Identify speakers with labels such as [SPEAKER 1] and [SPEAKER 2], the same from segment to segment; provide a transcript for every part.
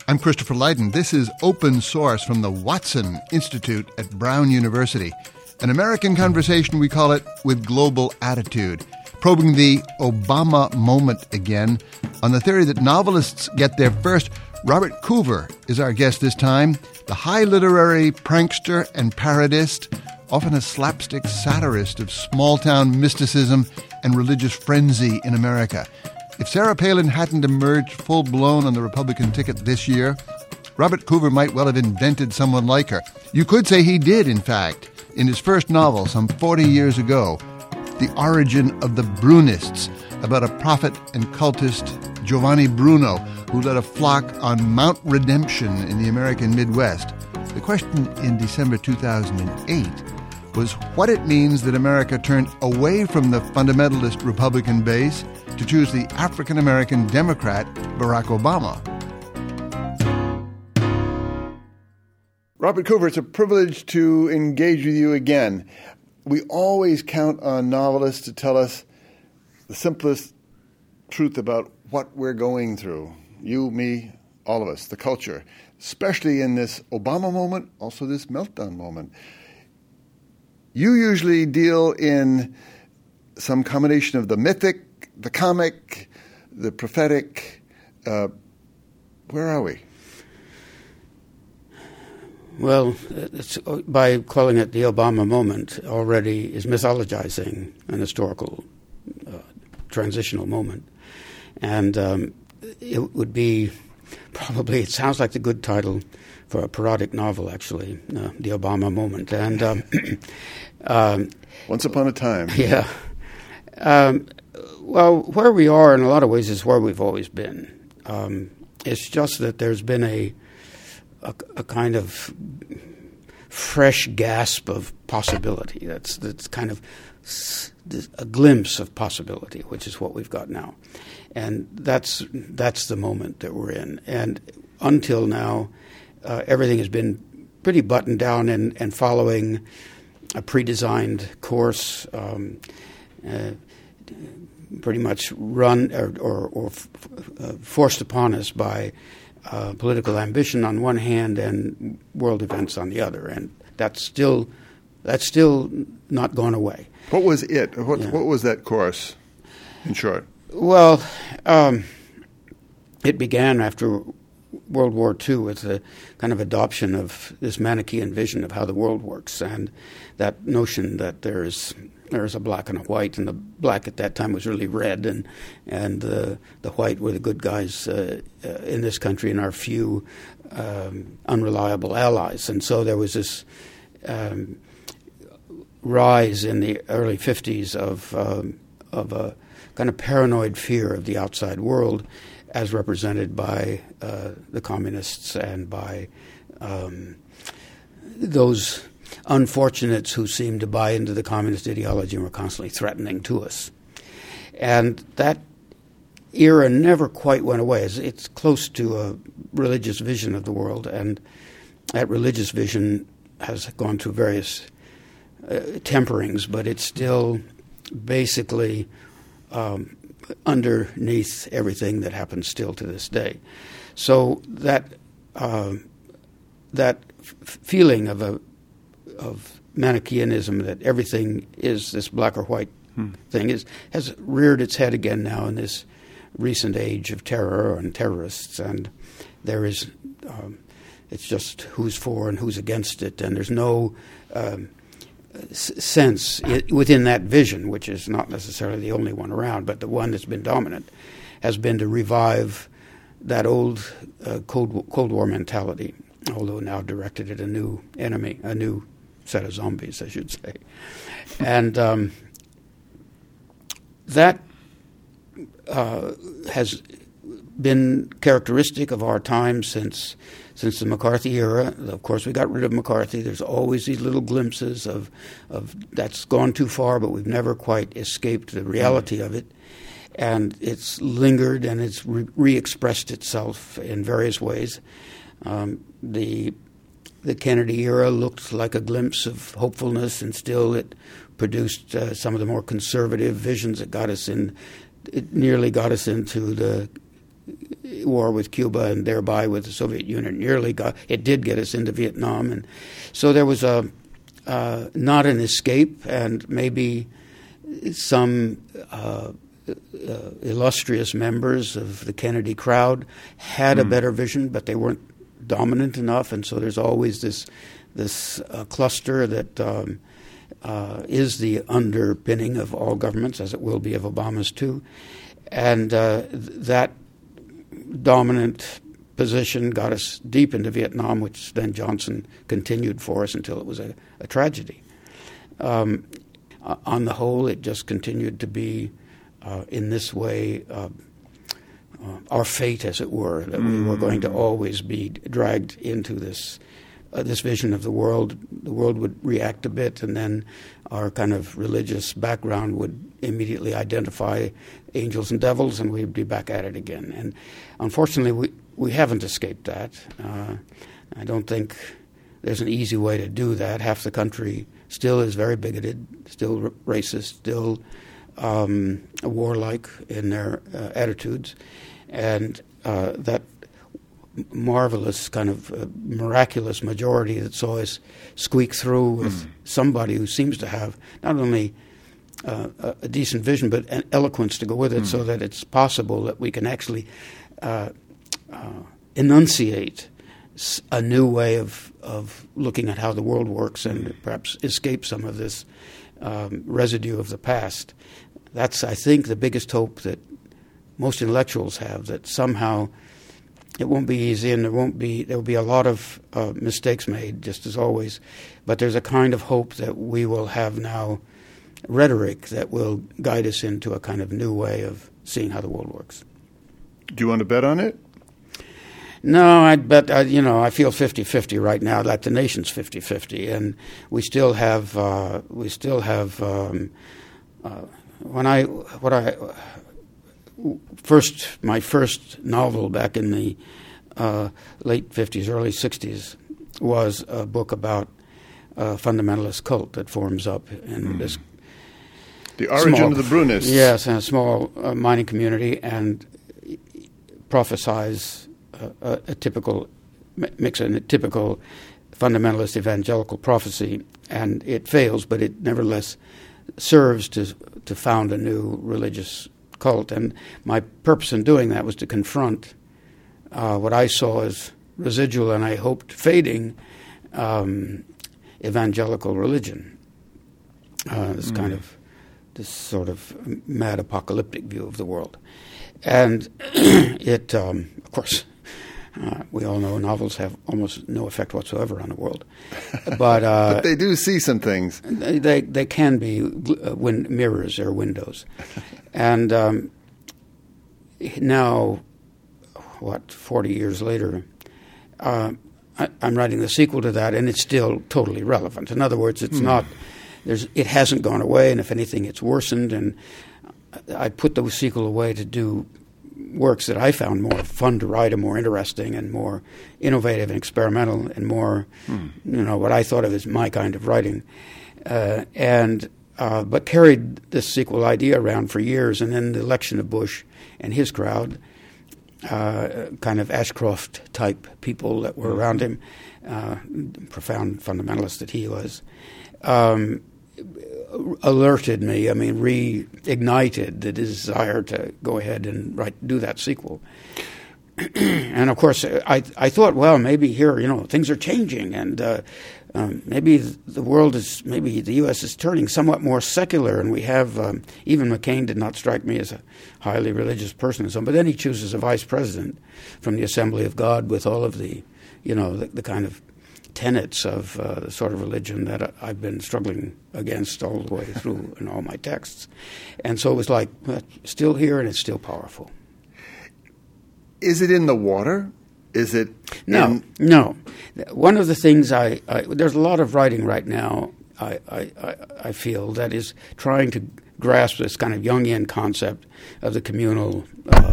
[SPEAKER 1] I'm Christopher Lydon. This is Open Source from the Watson Institute at Brown University. An American conversation, we call it, with global attitude, probing the Obama moment again on the theory that novelists get there first. Robert Coover is our guest this time, the high literary prankster and parodist, often a slapstick satirist of small-town mysticism and religious frenzy in America. If Sarah Palin hadn't emerged full-blown on the Republican ticket this year, Robert Coover might well have invented someone like her. You could say he did, in fact, in his first novel some 40 years ago, The Origin of the Brunists, about a prophet and cultist, Giovanni Bruno, who led a flock on Mount Redemption in the American Midwest. The question in December 2008 was what it means that America turned away from the fundamentalist Republican base to choose the African-American Democrat Barack Obama. Robert Coover, it's a privilege to engage with you again. We always count on novelists to tell us the simplest truth about what we're going through. You, me, all of us, the culture, especially in this Obama moment, also this meltdown moment. You usually deal in some combination of the mythic, the comic, the prophetic. Where are we?
[SPEAKER 2] Well, by calling it the Obama moment already is mythologizing an historical transitional moment. And it would be probably, it sounds like the good title for a parodic novel, actually, the Obama moment. And
[SPEAKER 1] Once Upon a Time.
[SPEAKER 2] Yeah. Well, where we are in a lot of ways is where we've always been. It's just that there's been a kind of fresh gasp of possibility. That's kind of a glimpse of possibility, which is what we've got now. And that's the moment that we're in. And until now, everything has been pretty buttoned down and following a pre-designed course, pretty much run or forced upon us by political ambition on one hand and world events on the other, and that's still not gone away.
[SPEAKER 1] What was it? What was that course, in short?
[SPEAKER 2] Well, it began after World War II with the kind of adoption of this Manichaean vision of how the world works, and that notion that there's a black and a white, and the black at that time was really red, and the white were the good guys in this country and our few unreliable allies. And so there was this rise in the early 50s of a kind of paranoid fear of the outside world, as represented by the communists and by those unfortunates who seemed to buy into the communist ideology and were constantly threatening to us. And that era never quite went away. It's close to a religious vision of the world, and that religious vision has gone through various temperings, but it's still basically underneath everything that happens still to this day. So that feeling of Manichaeanism, that everything is this black or white thing, has reared its head again now in this recent age of terror and terrorists, and there is it's just who's for and who's against it, and there's no sense within that vision, which is not necessarily the only one around, but the one that's been dominant, has been to revive that old Cold War mentality, although now directed at a new enemy, a new set of zombies, I should say. And that has been characteristic of our time since the McCarthy era. Of course, we got rid of McCarthy. There's always these little glimpses of that's gone too far, but we've never quite escaped the reality of it. And it's lingered and it's re-expressed itself in various ways. The Kennedy era looked like a glimpse of hopefulness, and still it produced some of the more conservative visions that got us in. It nearly got us into the war with Cuba and thereby with the Soviet Union. It did get us into Vietnam, and so there was not an escape, and maybe some illustrious members of the Kennedy crowd had a better vision, but they weren't dominant enough, and so there's always this cluster that is the underpinning of all governments, as it will be of Obama's too, and that dominant position got us deep into Vietnam, which then Johnson continued for us until it was a tragedy. On the whole, it just continued to be, in this way, our fate, as it were, that we were going to always be dragged into this vision of the world. The world would react a bit, and then our kind of religious background would immediately identify angels and devils, and we'd be back at it again. And unfortunately, we haven't escaped that. I don't think there's an easy way to do that. Half the country still is very bigoted, still racist, still warlike in their attitudes, and that marvelous kind of miraculous majority that saw us squeak through with somebody who seems to have not only a decent vision but an eloquence to go with it, so that it's possible that we can actually enunciate a new way of looking at how the world works and perhaps escape some of this residue of the past. That's, I think, the biggest hope that most intellectuals have, that somehow it won't be easy, and there will be a lot of mistakes made, just as always, but there's a kind of hope that we will have now rhetoric that will guide us into a kind of new way of seeing how the world works.
[SPEAKER 1] Do you want to bet on it?
[SPEAKER 2] No, I'd bet, I feel 50-50 right now, that the nation's 50-50, and we still have, my first novel back in the late 50s, early 60s was a book about a fundamentalist cult that forms up in this
[SPEAKER 1] the origin of the Brunists.
[SPEAKER 2] Yes, in a small mining community, and prophesies a typical fundamentalist evangelical prophecy, and it fails, but it nevertheless serves to found a new religious cult. And my purpose in doing that was to confront what I saw as residual and I hoped fading evangelical religion. This sort of mad apocalyptic view of the world. And it, of course, we all know novels have almost no effect whatsoever on the world, but
[SPEAKER 1] they do see some things.
[SPEAKER 2] They can be mirrors or windows, and now, 40 years later, I'm writing the sequel to that, and it's still totally relevant. In other words, it's not. It hasn't gone away, and if anything, it's worsened. And I put the sequel away to do works that I found more fun to write and more interesting and more innovative and experimental and more, what I thought of as my kind of writing. But carried this sequel idea around for years, and then the election of Bush and his crowd, kind of Ashcroft-type people that were around him, profound fundamentalists that he was, alerted me, reignited the desire to go ahead and do that sequel. And of course, I thought, well, maybe here, things are changing, and maybe the world is, maybe the U.S. is turning somewhat more secular, and we have, even McCain did not strike me as a highly religious person, and so on, but then he chooses a vice president from the Assembly of God with all of the, the kind of tenets of the sort of religion that I've been struggling against all the way through in all my texts. And so it was like, still here, and it's still powerful.
[SPEAKER 1] Is it in the water? Is it...
[SPEAKER 2] No. One of the things there's a lot of writing right now, I feel, that is trying to grasp this kind of Jungian concept of the communal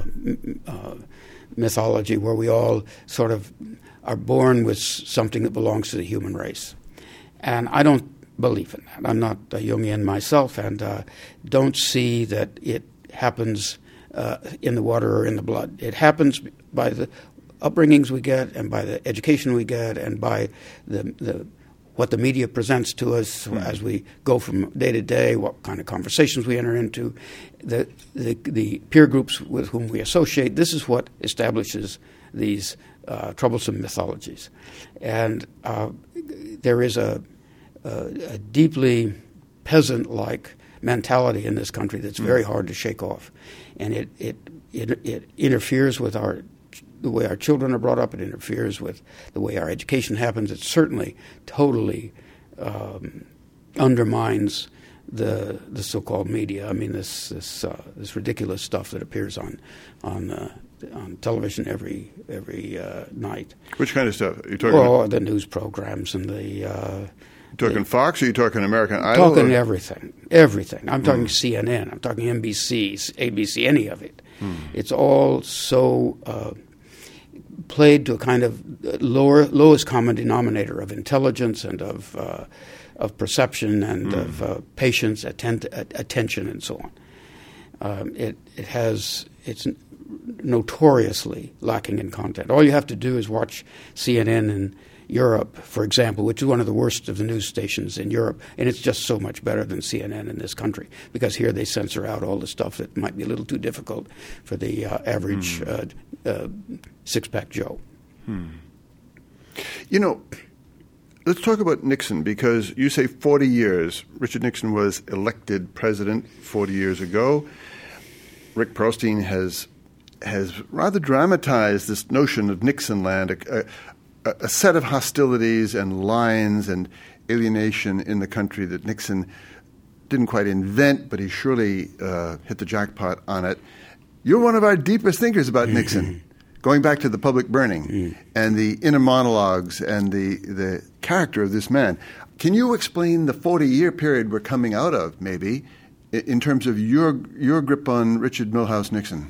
[SPEAKER 2] mythology, where we all sort of are born with something that belongs to the human race. And I don't believe in that. I'm not a Jungian myself, and don't see that it happens in the water or in the blood. It happens by the upbringings we get, and by the education we get, and by the what the media presents to us as we go from day to day, what kind of conversations we enter into, the peer groups with whom we associate. This is what establishes these troublesome mythologies. And there is a deeply peasant-like mentality in this country that's very hard to shake off. And it interferes with the way our children are brought up. It interferes with the way our education happens. It certainly totally undermines the so-called media. I mean, this ridiculous stuff that appears on television every night.
[SPEAKER 1] Which kind of stuff? Are you talking
[SPEAKER 2] the news programs and the.
[SPEAKER 1] You talking Fox, or are you talking American Idol?
[SPEAKER 2] Talking everything. I'm talking CNN. I'm talking NBC, ABC, any of it. It's all so played to a kind of lowest common denominator of intelligence and of perception and of patience, attention, and so on. It's notoriously lacking in content. All you have to do is watch CNN in Europe, for example, which is one of the worst of the news stations in Europe, and it's just so much better than CNN in this country, because here they censor out all the stuff that might be a little too difficult for the average six-pack Joe.
[SPEAKER 1] You know, let's talk about Nixon, because you say 40 years. Richard Nixon was elected president 40 years ago. Rick Perlstein has rather dramatized this notion of Nixonland, a set of hostilities and lines and alienation in the country that Nixon didn't quite invent, but he surely hit the jackpot on it. You're one of our deepest thinkers about Nixon, going back to the public burning and the inner monologues and the character of this man. Can you explain the 40-year period we're coming out of, maybe, in terms of your grip on Richard Milhous Nixon?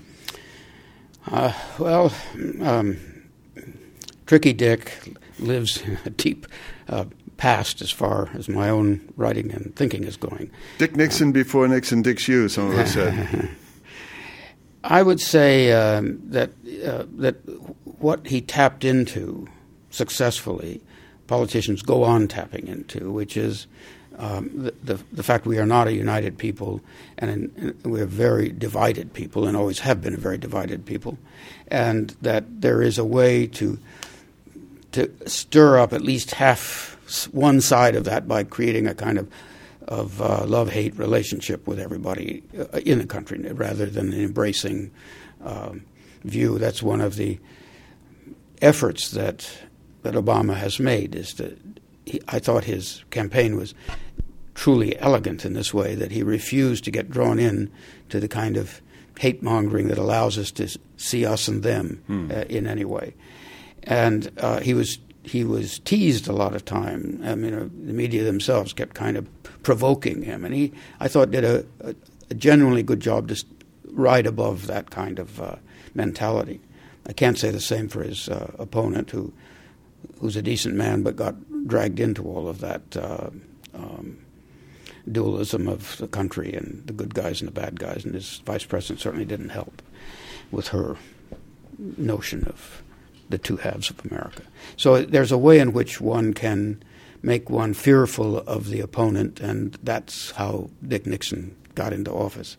[SPEAKER 2] Tricky Dick lives in a deep past as far as my own writing and thinking is going.
[SPEAKER 1] Dick Nixon before Nixon dicks you, some of us said.
[SPEAKER 2] I would say that what he tapped into successfully, politicians go on tapping into, which is the fact we are not a united people, and we're very divided people, and always have been a very divided people, and that there is a way to stir up at least one side of that by creating a kind of love-hate relationship with everybody in the country, rather than an embracing view. That's one of the efforts that Obama has made. I thought his campaign was truly elegant in this way, that he refused to get drawn in to the kind of hate-mongering that allows us to see us and them in any way. And he was teased a lot of time. I mean, the media themselves kept kind of provoking him, and he, I thought, did a genuinely good job to ride above that kind of mentality. I can't say the same for his opponent, who's a decent man but got dragged into all of that dualism of the country and the good guys and the bad guys, and his vice president certainly didn't help with her notion of the two halves of America. So there's a way in which one can make one fearful of the opponent, and that's how Dick Nixon got into office.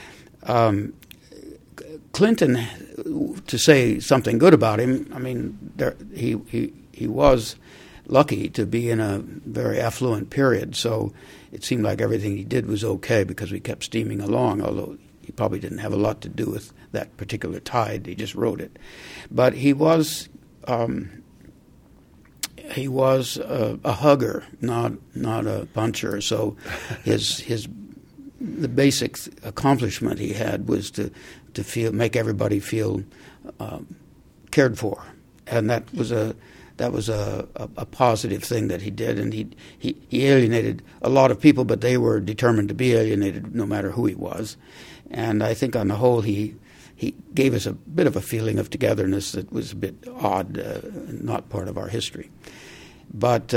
[SPEAKER 2] Clinton, to say something good about him, I mean, he was lucky to be in a very affluent period, so it seemed like everything he did was okay because we kept steaming along, although he probably didn't have a lot to do with that particular tide. He just rode it. But he was a hugger, not a puncher. So the basic accomplishment he had was to make everybody feel cared for, and that was a positive thing that he did, and he alienated a lot of people, but they were determined to be alienated no matter who he was. And I think on the whole he gave us a bit of a feeling of togetherness that was a bit odd, not part of our history. But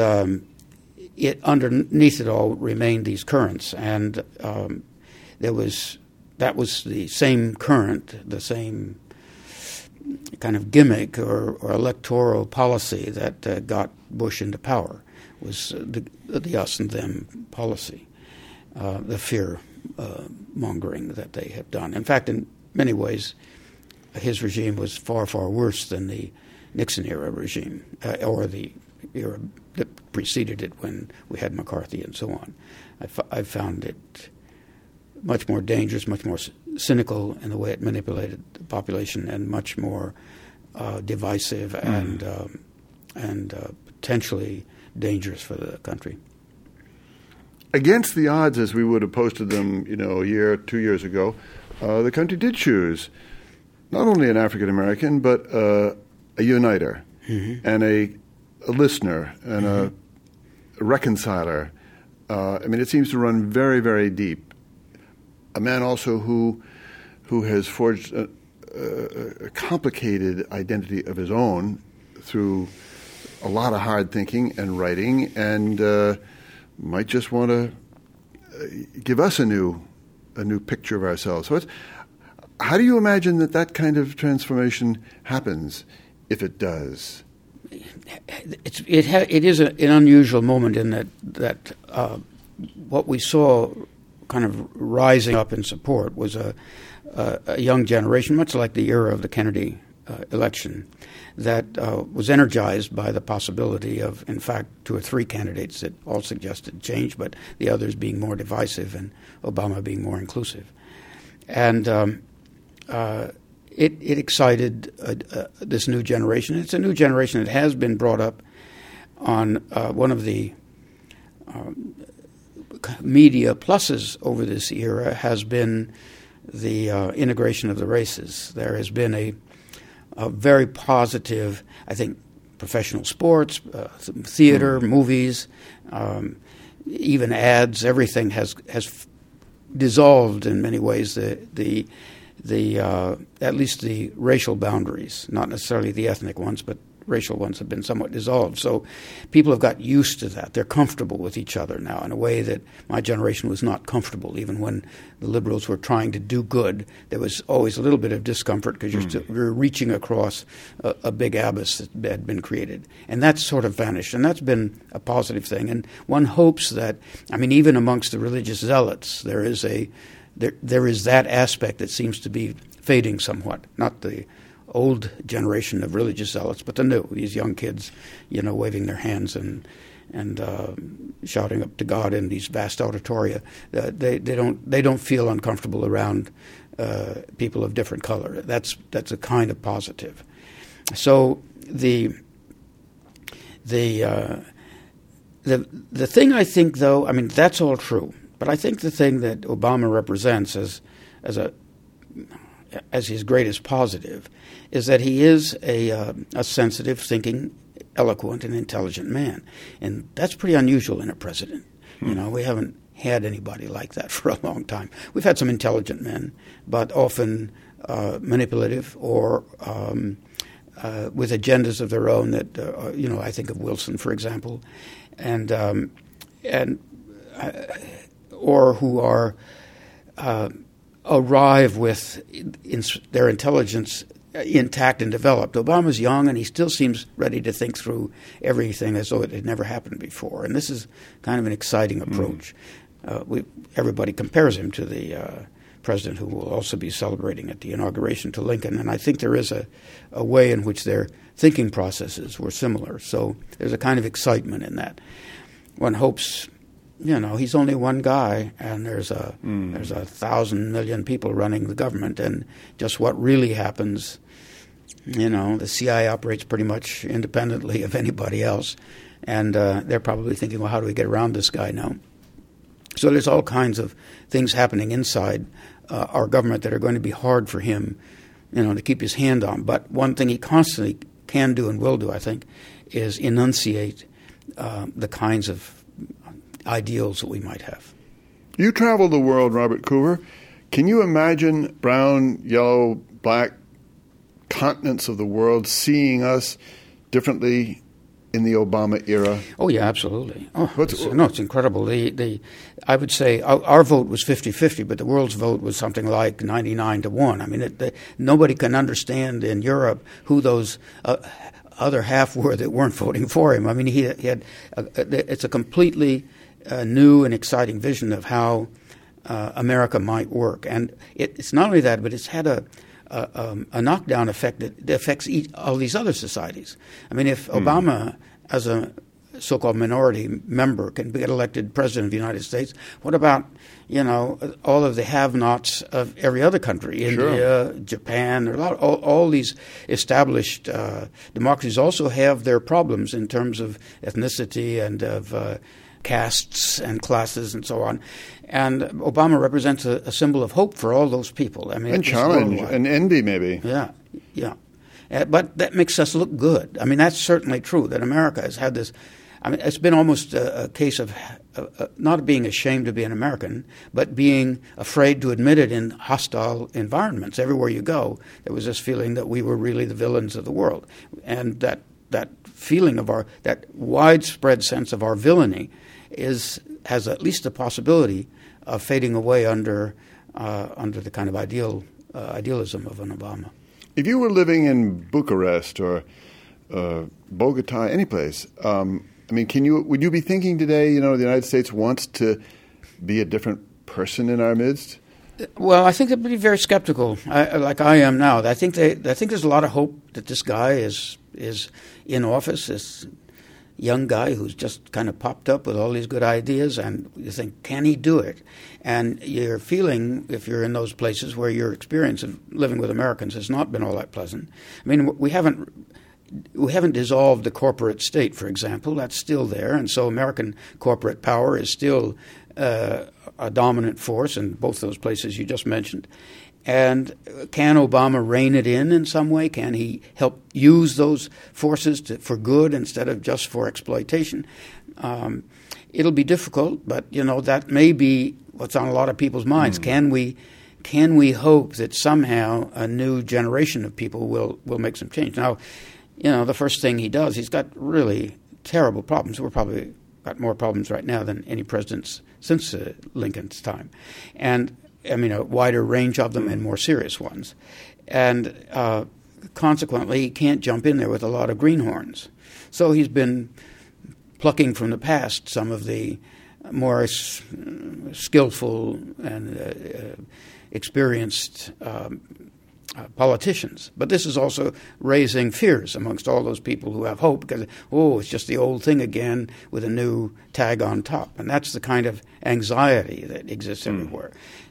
[SPEAKER 2] underneath it all remained these currents, and there was that was the same current, the same kind of gimmick or electoral policy that got Bush into power, was the us and them policy, the fear mongering that they have done. In fact, in many ways, his regime was far, far worse than the Nixon-era regime, or the era that preceded it when we had McCarthy and so on. I found it much more dangerous, much more cynical in the way it manipulated the population, and much more divisive and potentially dangerous for the country.
[SPEAKER 3] Against the odds, as we would have posted them, a year, 2 years ago, the country did choose not only an African American, but a uniter and a listener and a reconciler. It seems to run very, very deep. A man also who has forged a complicated identity of his own through a lot of hard thinking and writing, and might just want to give us a new picture of ourselves. So how do you imagine that kind of transformation happens, if it does?
[SPEAKER 2] It is an unusual moment in that what we saw kind of rising up in support was a young generation, much like the era of the Kennedy election, that was energized by the possibility of, in fact, 2 or 3 candidates that all suggested change, but the others being more divisive and Obama being more inclusive. And it excited this new generation. It's a new generation that has been brought up on one of the media pluses over this era has been the integration of the races. There has been a very positive, I think, professional sports, theater, movies, even ads. Everything has dissolved in many ways the at least the racial boundaries, not necessarily the ethnic ones, but racial ones have been somewhat dissolved. So people have got used to that. They're comfortable with each other now in a way that my generation was not comfortable. Even when the liberals were trying to do good, there was always a little bit of discomfort because you're reaching across a big abyss that had been created. And that's sort of vanished. And that's been a positive thing. And one hopes that, even amongst the religious zealots, there is that aspect that seems to be fading somewhat. Not the old generation of religious zealots, but the new, these young kids, waving their hands and shouting up to God in these vast auditoria. They don't feel uncomfortable around people of different color. That's a kind of positive. So the thing I think, though, that's all true. But I think the thing that Obama represents as his greatest positive is that he is a sensitive, thinking, eloquent, and intelligent man. And that's pretty unusual in a president. We haven't had anybody like that for a long time. We've had some intelligent men, but often manipulative or with agendas of their own that, I think of Wilson, for example, or who are arrive with their intelligence intact and developed. Obama's young, and he still seems ready to think through everything as though it had never happened before. And this is kind of an exciting approach. Everybody compares him to the president who will also be celebrating at the inauguration to Lincoln. And I think there is a way in which their thinking processes were similar. So there's a kind of excitement in that. One hopes, he's only one guy, and there's 1,000 million people running the government, and just what really happens, the CIA operates pretty much independently of anybody else, and they're probably thinking, well, how do we get around this guy now? So there's all kinds of things happening inside our government that are going to be hard for him, to keep his hand on. But one thing he constantly can do and will do, I think, is enunciate the kinds of ideals that we might have.
[SPEAKER 3] You travel the world, Robert Coover. Can you imagine brown, yellow, black continents of the world seeing us differently in the Obama era?
[SPEAKER 2] Oh, yeah, absolutely. It's incredible. I would say our vote was 50-50, but the world's vote was something like 99-1. I mean, nobody can understand in Europe who those other half were that weren't voting for him. I mean, he had it's a completely new and exciting vision of how America might work. And it's not only that, but it's had a knockdown effect that affects all these other societies. I mean, if Obama, as a so-called minority member, can get elected president of the United States, what about, all of the have-nots of every other country? India, Japan, all these established democracies also have their problems in terms of ethnicity and of castes and classes and so on. And Obama represents a symbol of hope for all those people. I mean,
[SPEAKER 3] and challenge and envy, maybe.
[SPEAKER 2] Yeah. But that makes us look good. I mean, that's certainly true, that America has had this. I mean, it's been almost a case of not being ashamed to be an American, but being afraid to admit it in hostile environments. Everywhere you go, there was this feeling that we were really the villains of the world. And that feeling of that widespread sense of our villainy has at least a possibility of fading away under the kind of idealism of an Obama.
[SPEAKER 3] If you were living in Bucharest or Bogota, any place, would you be thinking today, the United States wants to be a different person in our midst?
[SPEAKER 2] Well, I think they'd be very skeptical, like I am now. I think there's a lot of hope that this guy is in office, this young guy who's just kind of popped up with all these good ideas, and you think, can he do it? And you're feeling, if you're in those places where your experience of living with Americans has not been all that pleasant. I mean, we haven't dissolved the corporate state, for example. That's still there, and so American corporate power is still a dominant force in both those places you just mentioned. And can Obama rein it in some way? Can he help use those forces for good instead of just for exploitation? It'll be difficult, but that may be what's on a lot of people's minds. Can we hope that somehow a new generation of people will make some change? Now, the first thing he does, he's got really terrible problems. We're probably got more problems right now than any presidents since Lincoln's time, and a wider range of them and more serious ones. And consequently, he can't jump in there with a lot of greenhorns. So he's been plucking from the past some of the more skillful and experienced politicians. But this is also raising fears amongst all those people who have hope because, it's just the old thing again with a new tag on top. And that's the kind of anxiety that exists everywhere.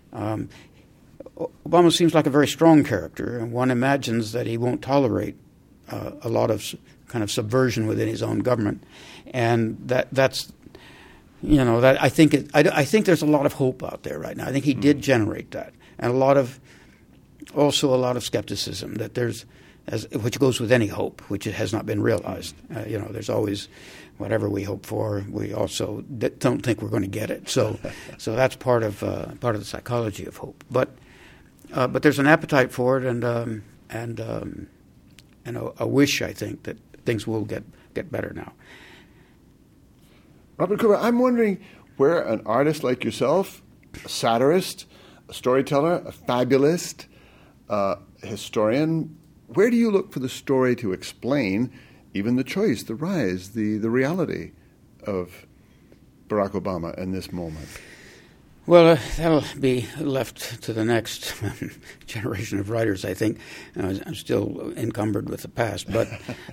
[SPEAKER 2] Obama seems like a very strong character, and one imagines that he won't tolerate a lot of kind of subversion within his own government, and that's that I think there's a lot of hope out there right now. I think he did generate that, and a lot of skepticism that which goes with any hope, which has not been realized. There's always whatever we hope for, we also don't think we're going to get it. So that's part of the psychology of hope. But there's an appetite for it, and a wish, I think, that things will get better now.
[SPEAKER 3] Robert Cooper, I'm wondering where an artist like yourself, a satirist, a storyteller, a fabulist, a historian, where do you look for the story to explain even the choice, the rise, the reality of Barack Obama in this moment?
[SPEAKER 2] Well, that'll be left to the next generation of writers, I think. I'm still encumbered with the past. But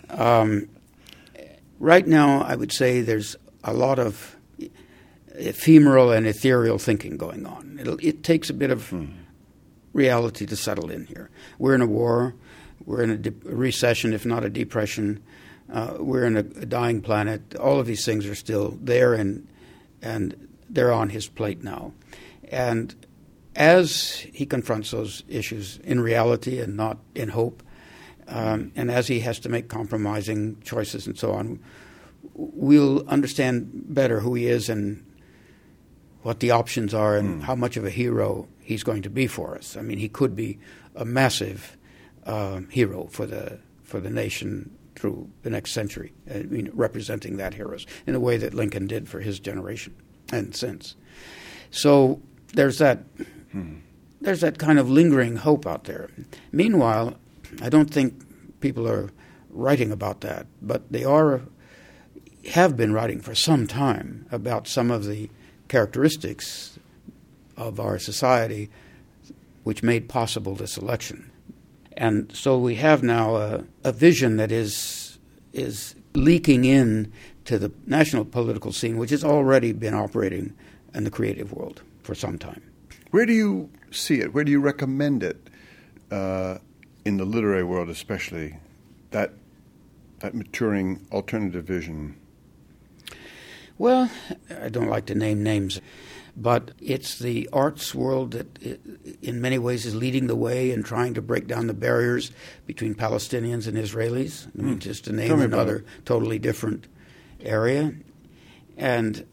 [SPEAKER 2] right now, I would say there's a lot of ephemeral and ethereal thinking going on. It takes a bit of reality to settle in here. We're in a war. We're in a recession, if not a depression. We're in a dying planet. All of these things are still there, and they're on his plate now. And as he confronts those issues in reality and not in hope, and as he has to make compromising choices and so on, we'll understand better who he is and what the options are and how much of a hero he's going to be for us. I mean, he could be a massive hero for the nation through the next century, representing that heroes in the way that Lincoln did for his generation and since. So there's that kind of lingering hope out there. Meanwhile, I don't think people are writing about that, but they have been writing for some time about some of the characteristics of our society which made possible this election. And so we have now a vision that is leaking in to the national political scene, which has already been operating in the creative world for some time.
[SPEAKER 3] Where do you see it? Where do you recommend it in the literary world especially, that maturing alternative vision?
[SPEAKER 2] Well, I don't like to name names, but it's the arts world that in many ways is leading the way in trying to break down the barriers between Palestinians and Israelis. I mean, just to name another totally different area. And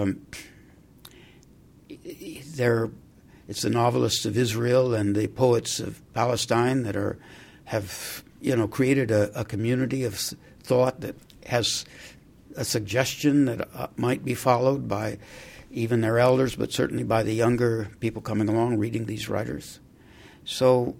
[SPEAKER 2] it's the novelists of Israel and the poets of Palestine that have created a community of thought that has a suggestion that might be followed by even their elders, but certainly by the younger people coming along reading these writers. So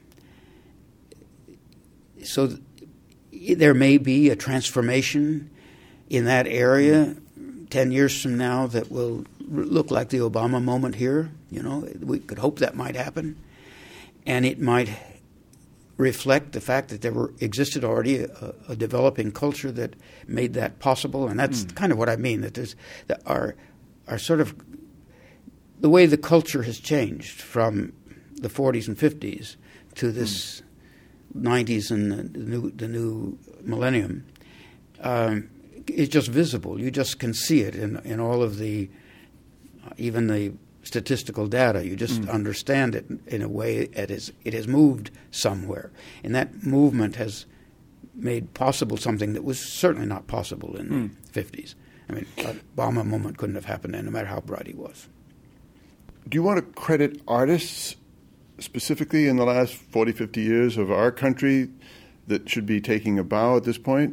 [SPEAKER 2] there may be a transformation in that area 10 years from now that will look like the Obama moment here. We could hope that might happen. And it might reflect the fact that there existed already a developing culture that made that possible. And that's kind of what I mean, that our sort of the way the culture has changed from the 40s and 50s to this 90s and the new millennium is just visible. You just can see it in all of the, even the statistical data. You just understand it in a way it has moved somewhere. And that movement has made possible something that was certainly not possible in the 50s. I mean, the Obama moment couldn't have happened then, no matter how bright he was.
[SPEAKER 3] Do you want to credit artists specifically in the last 40, 50 years of our country that should be taking a bow at this point?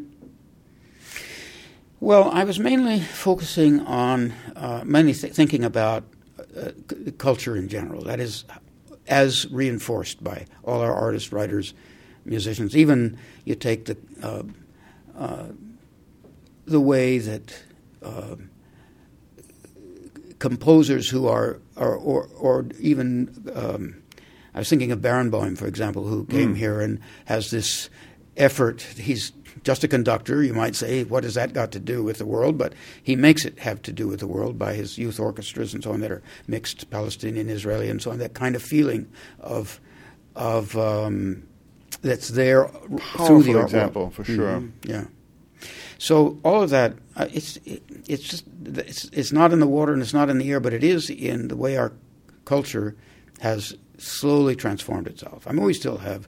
[SPEAKER 2] Well, I was mainly focusing on, thinking about culture in general. That is, as reinforced by all our artists, writers, musicians. Even you take the way that composers who are even I was thinking of Barenboim, for example, who came here and has this effort. He's just a conductor, you might say. What has that got to do with the world? But he makes it have to do with the world by his youth orchestras and so on that are mixed Palestinian, Israeli, and so on. That kind of feeling of that's there through the art
[SPEAKER 3] example,
[SPEAKER 2] world.
[SPEAKER 3] for sure.
[SPEAKER 2] Yeah. So all of that, it's not in the water and it's not in the air, but it is in the way our culture has slowly transformed itself. I mean, we still have,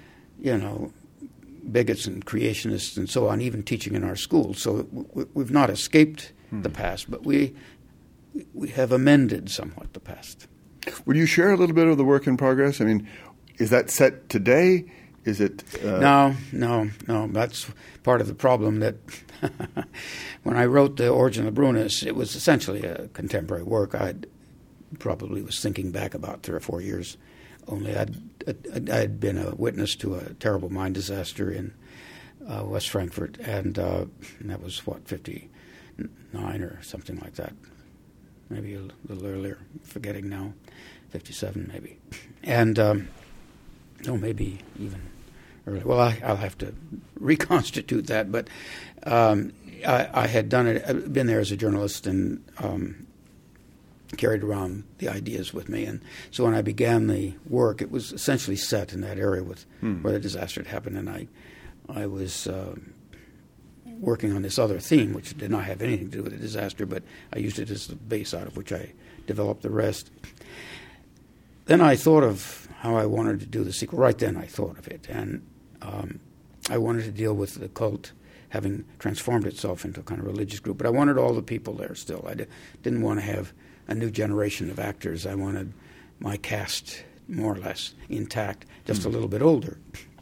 [SPEAKER 2] bigots and creationists and so on, even teaching in our schools. So we've not escaped the past, but we have amended somewhat the past.
[SPEAKER 3] Would you share a little bit of the work in progress? I mean, is that set today? Is it?
[SPEAKER 2] No. That's part of the problem that when I wrote The Origin of the Brunists, it was essentially a contemporary work. I probably was thinking back about 3 or 4 years. Only I'd been a witness to a terrible mine disaster in West Frankfurt, and that was, 59 or something like that. Maybe a little earlier, forgetting now, 57 maybe. And, maybe even earlier. Well, I'll have to reconstitute that, but I had done it, I'd been there as a journalist and carried around the ideas with me. And so when I began the work, it was essentially set in that area with where the disaster had happened. And I was working on this other theme, which did not have anything to do with the disaster, but I used it as the base out of which I developed the rest. Then I thought of how I wanted to do the sequel. Right then I thought of it. And I wanted to deal with the cult having transformed itself into a kind of religious group. But I wanted all the people there still. I didn't want to have a new generation of actors. I wanted my cast more or less intact, just a little bit older.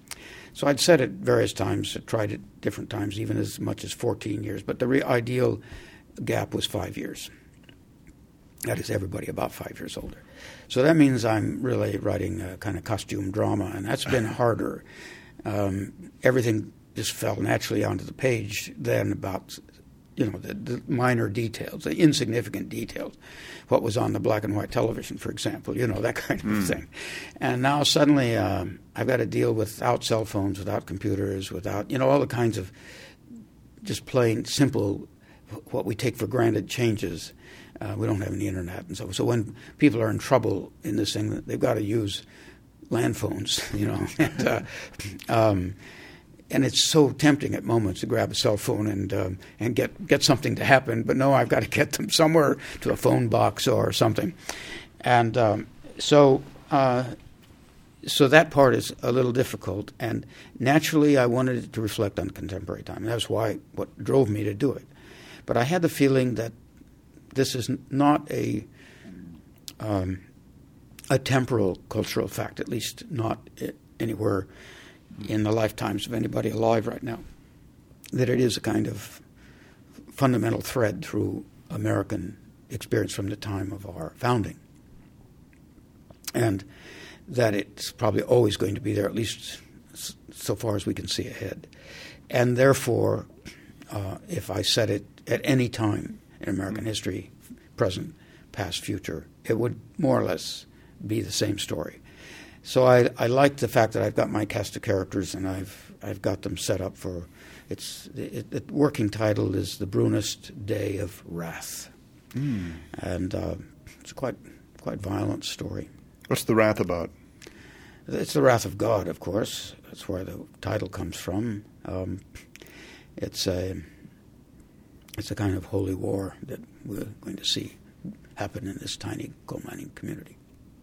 [SPEAKER 2] So I'd said it various times, tried it different times, even as much as 14 years. But the ideal gap was 5 years. That is everybody about 5 years older. So that means I'm really writing a kind of costume drama, and that's been harder. Everything just fell naturally onto the page then about, the minor details, the insignificant details, what was on the black and white television, for example, that kind of thing. And now suddenly I've got to deal without cell phones, without computers, without, all the kinds of just plain simple, what we take for granted changes. We don't have any internet and so on. So when people are in trouble in this thing, they've got to use land phones, and it's so tempting at moments to grab a cell phone and get something to happen. But no, I've got to get them somewhere to a phone box or something. And so that part is a little difficult. And naturally, I wanted it to reflect on contemporary time. And that's what drove me to do it. But I had the feeling that this is not a temporal cultural fact, at least not anywhere in the lifetimes of anybody alive right now, that it is a kind of fundamental thread through American experience from the time of our founding, and that it's probably always going to be there, at least so far as we can see ahead. And therefore, if I said it at any time in American history, present, past, future, it would more or less be the same story. So I like the fact that I've got my cast of characters and I've got them set up for the working title is The Brunest Day of Wrath, and it's a quite violent story.
[SPEAKER 3] What's the wrath about?
[SPEAKER 2] It's the wrath of God, of course. That's where the title comes from. It's a kind of holy war that we're going to see happen in this tiny coal mining community.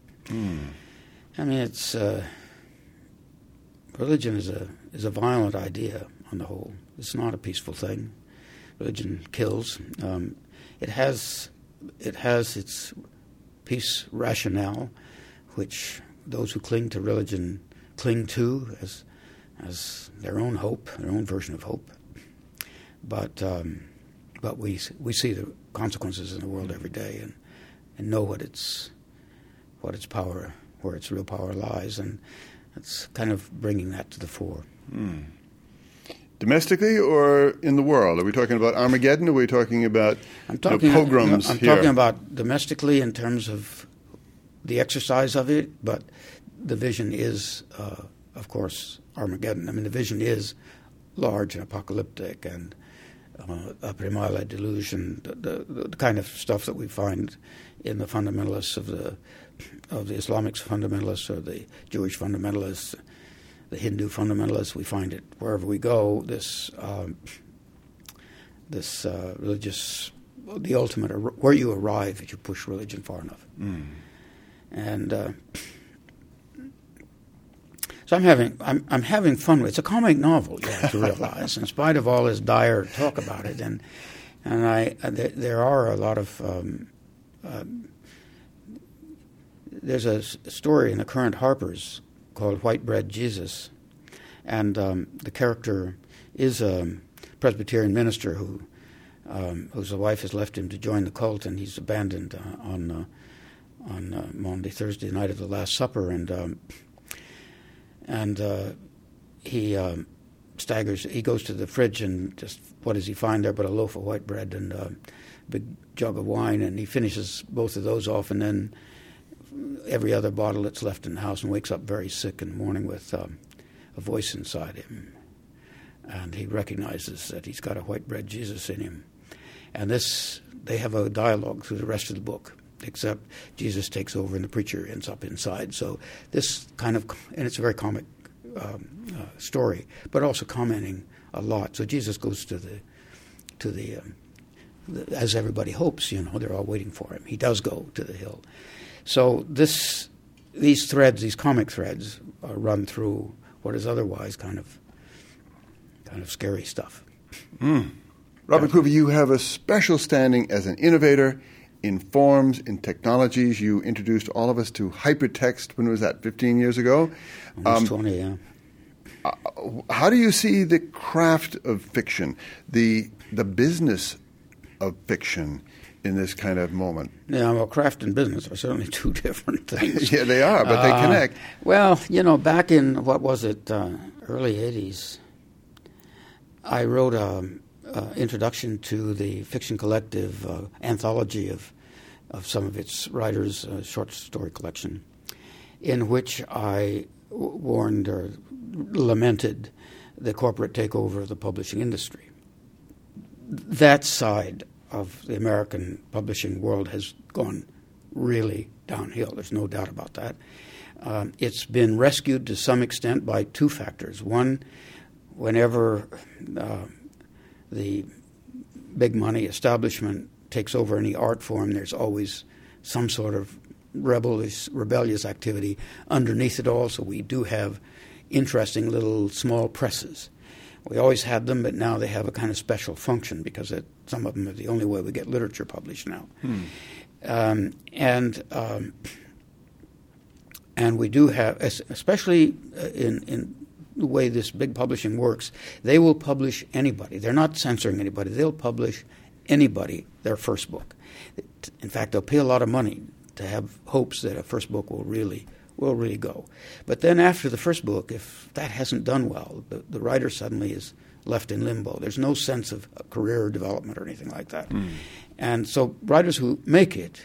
[SPEAKER 2] I mean, it's religion is a violent idea on the whole. It's not a peaceful thing. Religion kills. It has its peace rationale, which those who cling to religion cling to as their own hope, their own version of hope. But we see the consequences in the world every day and know what its power, where its real power lies, and it's kind of bringing that to the fore.
[SPEAKER 3] Domestically or in the world? Are we talking about Armageddon, or are we talking about pogroms
[SPEAKER 2] I'm
[SPEAKER 3] here?
[SPEAKER 2] talking about domestically in terms of the exercise of it, but the vision is, of course, Armageddon. I mean, the vision is large and apocalyptic and a primale delusion, the kind of stuff that we find in the fundamentalists of the Islamic fundamentalists or the Jewish fundamentalists, the Hindu fundamentalists. We find it wherever we go. This religious, the ultimate, where you arrive if you push religion far enough. And so I'm having fun with it. It's a comic novel, you have to realize, in spite of all this dire talk about it. And there are a lot of there's a story in the current Harper's called White Bread Jesus, and the character is a Presbyterian minister whose wife has left him to join the cult, and he's abandoned on Maundy Thursday night of the Last Supper, and he staggers. He goes to the fridge and just what does he find there but a loaf of white bread and a big jug of wine, and he finishes both of those off, and then every other bottle that's left in the house, and wakes up very sick in the morning with a voice inside him, and he recognizes that he's got a white bread Jesus in him, and they have a dialogue through the rest of the book. Except Jesus takes over and the preacher ends up inside. So this kind of, and it's a very comic story, but also commenting a lot. So Jesus goes to the as everybody hopes, they're all waiting for him. He does go to the hill. So these threads, these comic threads, run through what is otherwise kind of scary stuff.
[SPEAKER 3] Robert Coover, you have a special standing as an innovator in forms, in technologies. You introduced all of us to hypertext, when was that, 15 years ago?
[SPEAKER 2] Almost 20, yeah.
[SPEAKER 3] How do you see the craft of fiction, the business of fiction in this kind of moment?
[SPEAKER 2] Yeah, well, craft and business are certainly two different things.
[SPEAKER 3] Yeah, they are, but they connect.
[SPEAKER 2] Well, back in, early 80s, I wrote an introduction to the Fiction Collective anthology of some of its writers' short story collection, in which I warned or lamented the corporate takeover of the publishing industry. That side of the American publishing world has gone really downhill. There's no doubt about that. It's been rescued to some extent by two factors. One, whenever the big money establishment takes over any art form, there's always some sort of rebellious activity underneath it all. So we do have interesting little small presses. We always had them, but now they have a kind of special function because some of them are the only way we get literature published now. And we do have, especially in the way this big publishing works, they will publish anybody. They're not censoring anybody. They'll publish anybody their first book. In fact, they'll pay a lot of money to have hopes that a first book will really go. But then after the first book, if that hasn't done well, the writer suddenly is left in limbo. There's no sense of career development or anything like that. And so writers who make it,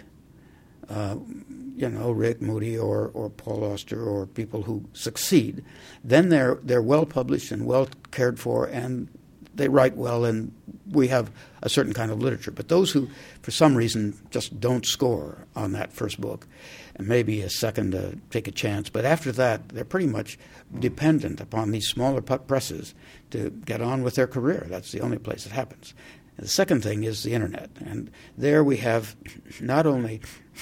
[SPEAKER 2] Rick Moody or Paul Auster or people who succeed, then they're well published and well cared for, and they write well, and we have a certain kind of literature. But those who, for some reason, just don't score on that first book, and maybe a second to take a chance, but after that, they're pretty much dependent upon these smaller presses to get on with their career. That's the only place it happens. And the second thing is the Internet, and there we have not only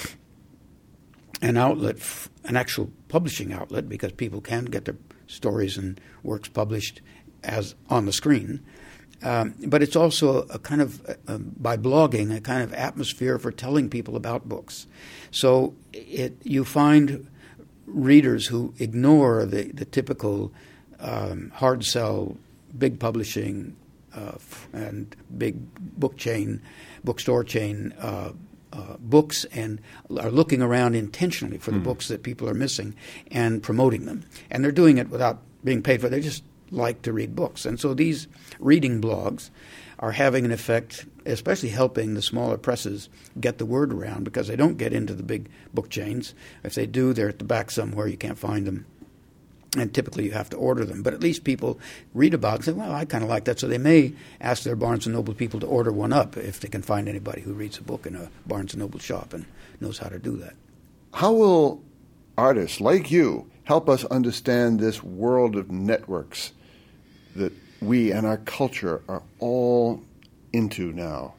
[SPEAKER 2] an outlet, an actual publishing outlet, because people can get their stories and works published as on the screen, but it's also a kind of, by blogging, a kind of atmosphere for telling people about books. So you find readers who ignore the typical hard sell, big publishing and big bookstore chain books, and are looking around intentionally for the books that people are missing and promoting them. And they're doing it without being paid for it. They just like to read books. And so these reading blogs are having an effect, especially helping the smaller presses get the word around, because they don't get into the big book chains. If they do, they're at the back somewhere. You can't find them. And typically you have to order them. But at least people read about it and say, well, I kind of like that. So they may ask their Barnes & Noble people to order one up if they can find anybody who reads a book in a Barnes & Noble shop and knows how to do that.
[SPEAKER 3] How will artists like you help us understand this world of networks that we and our culture are all into now?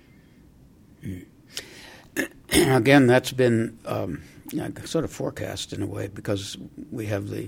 [SPEAKER 2] Again, that's been sort of forecast in a way, because we have the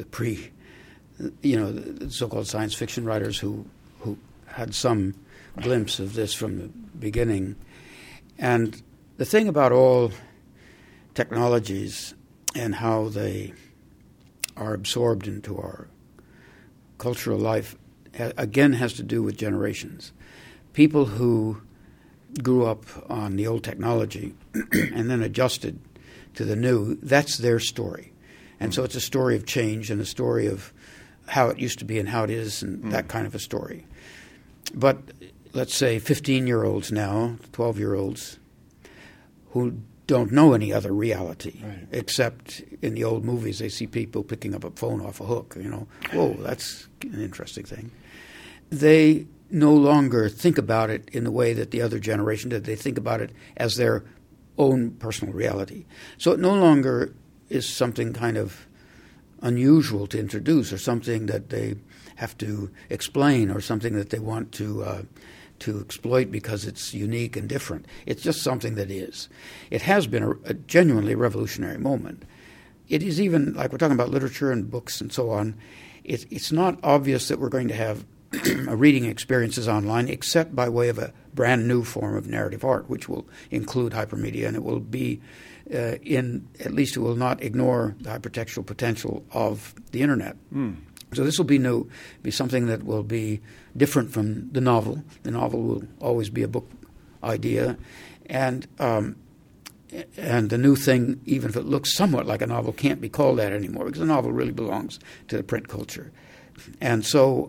[SPEAKER 2] so-called science fiction writers who had some glimpse of this from the beginning. And the thing about all technologies and how they are absorbed into our cultural life, again, has to do with generations. People who grew up on the old technology and then adjusted to the new, that's their story. And so it's a story of change and a story of how it used to be and how it is, and that kind of a story. But let's say 15-year-olds now, 12-year-olds, who don't know any other reality, right, except in the old movies they see people picking up a phone off a hook. Whoa, that's an interesting thing. They no longer think about it in the way that the other generation did. They think about it as their own personal reality. So it no longer is something kind of unusual to introduce, or something that they have to explain, or something that they want to exploit because it's unique and different. It's just something that is. It has been a genuinely revolutionary moment. It is even, like we're talking about literature and books and so on, it's not obvious that we're going to have reading experiences online, except by way of a brand new form of narrative art, which will include hypermedia, and it will be at least it will not ignore the hypertextual potential of the Internet. So this will be new, be something that will be different from the novel. The novel will always be a book idea, and the new thing, even if it looks somewhat like a novel, can't be called that anymore because the novel really belongs to the print culture. And so,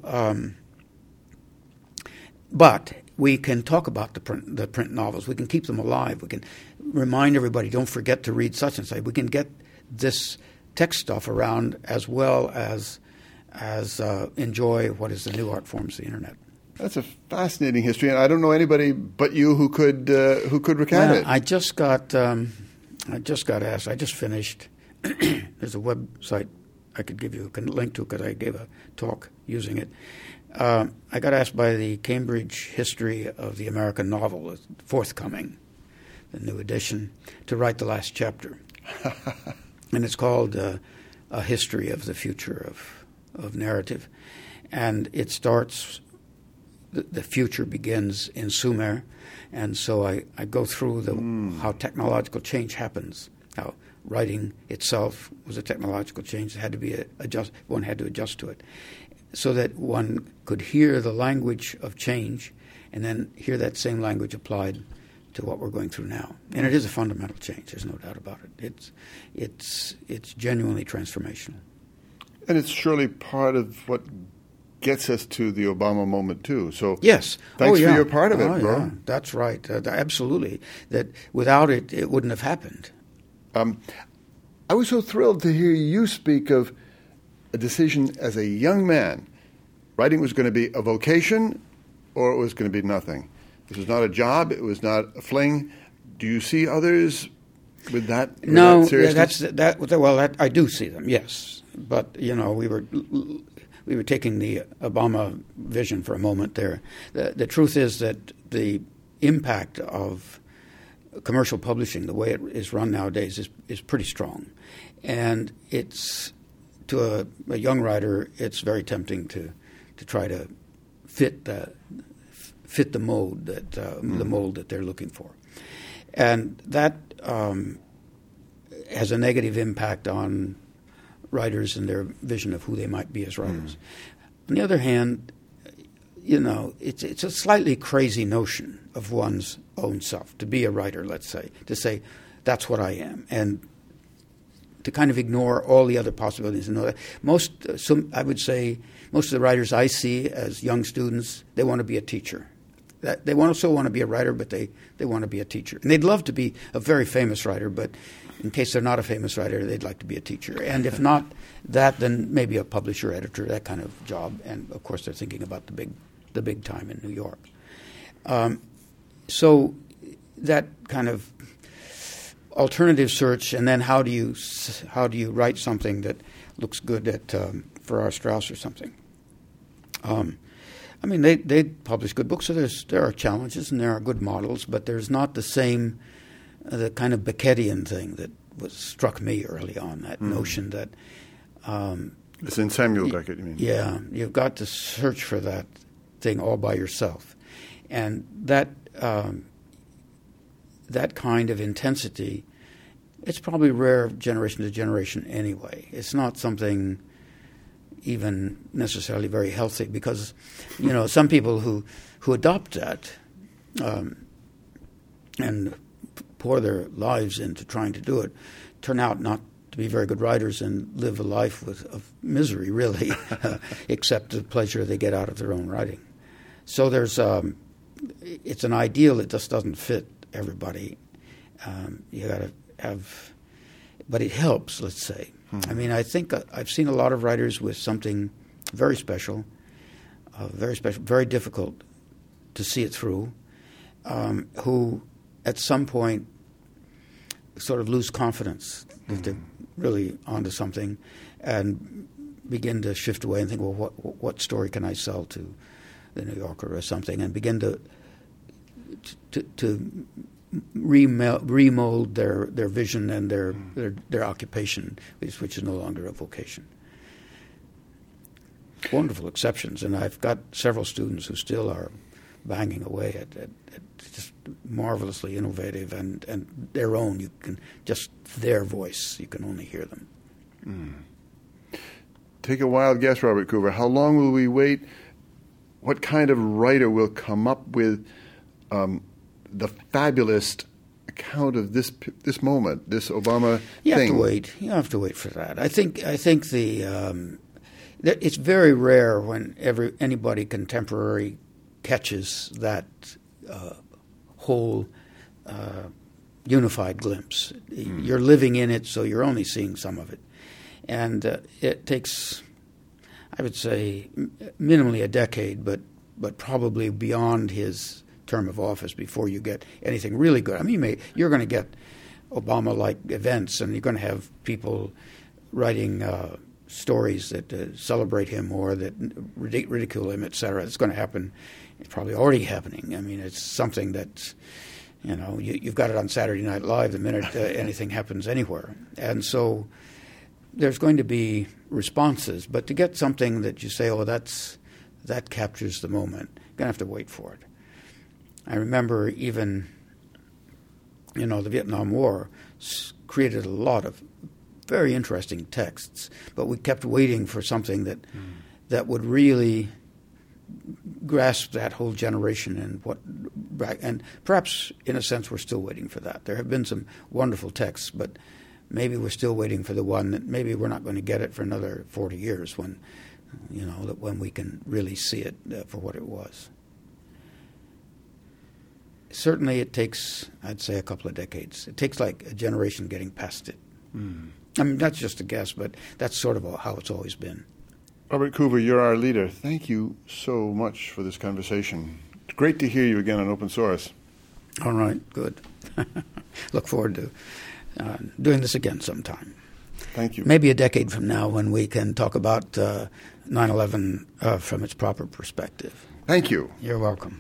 [SPEAKER 2] but we can talk about the print novels. We can keep them alive. We can remind everybody, don't forget to read such and such. We can get this text stuff around as well as enjoy what is the new art forms of the internet.
[SPEAKER 3] That's a fascinating history, and I don't know anybody but you who could recount it.
[SPEAKER 2] I just got asked. I just finished. There's a website I could give you a link to because I gave a talk using it. I got asked by the Cambridge History of the American Novel, forthcoming, the new edition, to write the last chapter, and it's called A History of the Future of Narrative, and it starts. The future begins in Sumer, and so I go through how technological change happens, how writing itself was a technological change that had to be one had to adjust to it, so that one could hear the language of change and then hear that same language applied to what we're going through now. And it is a fundamental change, there's no doubt about it. It's genuinely transformational. And
[SPEAKER 3] it's surely part of what gets us to the Obama moment too. So
[SPEAKER 2] yes,
[SPEAKER 3] thanks for your part of it, bro.
[SPEAKER 2] Yeah. That's right, absolutely. That without it, it wouldn't have happened.
[SPEAKER 3] I was so thrilled to hear you speak of a decision as a young man. Writing was going to be a vocation, or it was going to be nothing. This was not a job. It was not a fling. Do you see others with that?
[SPEAKER 2] No,
[SPEAKER 3] seriousness?
[SPEAKER 2] Well, I do see them. Yes, but we were taking the Obama vision for a moment there. The truth is that the impact of commercial publishing, the way it is run nowadays, is pretty strong. And it's, to a young writer, it's very tempting to try to fit the mold that they're looking for. And that has a negative impact on writers and their vision of who they might be as writers. On the other hand, it's a slightly crazy notion of one's own self to be a writer. Let's say to say that's what I am, and to kind of ignore all the other possibilities. And I would say most of the writers I see as young students, they want to be a teacher. They also want to be a writer, but they want to be a teacher, and they'd love to be a very famous writer, but in case they're not a famous writer, they'd like to be a teacher. And if not that, then maybe a publisher, editor, that kind of job. And, of course, they're thinking about the big time in New York. So that kind of alternative search, and then how do you write something that looks good at Farrar Straus or something? They publish good books, so there are challenges and there are good models, but there's not the kind of Beckettian thing that struck me early on, that notion that...
[SPEAKER 3] it's in Samuel Beckett, you mean?
[SPEAKER 2] Yeah, you've got to search for that thing all by yourself. And that kind of intensity, it's probably rare generation to generation anyway. It's not something even necessarily very healthy because, some people who adopt that and pour their lives into trying to do it turn out not to be very good writers and live a life of misery, really, except the pleasure they get out of their own writing. So it's an ideal that just doesn't fit everybody. You got to have, but it helps, let's say. I think I've seen a lot of writers with something very special, very difficult to see it through, who at some point sort of lose confidence that they're really onto something and begin to shift away and think, well, what story can I sell to the New Yorker or something, and begin to remold their vision and their occupation, which is no longer a vocation. Wonderful exceptions, and I've got several students who still are banging away at just marvelously innovative and their own. You can just their voice. You can only hear them.
[SPEAKER 3] take a wild guess, Robert Coover. How long will we wait? What kind of writer will come up with the fabulous account of this moment, this Obama thing?
[SPEAKER 2] You have to wait for that. I think it's very rare when anybody contemporary catches that whole unified glimpse. You're living in it, so you're only seeing some of it. And it takes, I would say, minimally a decade, but probably beyond his term of office before you get anything really good. I mean, you're going to get Obama-like events, and you're going to have people writing stories that celebrate him or that ridicule him, et cetera. It's going to happen. It's probably already happening. I mean, it's something that, you've got it on Saturday Night Live the minute anything happens anywhere. And so there's going to be responses. But to get something that you say, that captures the moment, you're going to have to wait for it. I remember even, the Vietnam War created a lot of very interesting texts, but we kept waiting for something that would really grasp that whole generation and perhaps in a sense we're still waiting for that. There have been some wonderful texts, but maybe we're still waiting for the one that maybe we're not going to get it for another 40 years when we can really see it for what it was. Certainly it takes, I'd say, a couple of decades. It takes like a generation getting past it. I mean, that's just a guess, but that's sort of how it's always been.
[SPEAKER 3] Robert Coover, you're our leader. Thank you so much for this conversation. It's great to hear you again on Open Source.
[SPEAKER 2] All right, good. Look forward to doing this again sometime.
[SPEAKER 3] Thank you.
[SPEAKER 2] Maybe a decade from now when we can talk about 9/11 from its proper perspective.
[SPEAKER 3] Thank you.
[SPEAKER 2] You're welcome.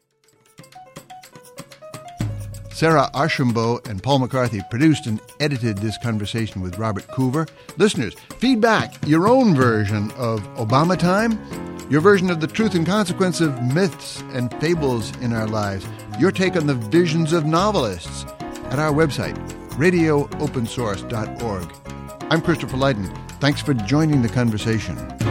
[SPEAKER 1] Sarah Archambault and Paul McCarthy produced and edited this conversation with Robert Coover. Listeners, feedback, your own version of Obama time, your version of the truth and consequence of myths and fables in our lives, your take on the visions of novelists at our website, radioopensource.org. I'm Christopher Lydon. Thanks for joining the conversation.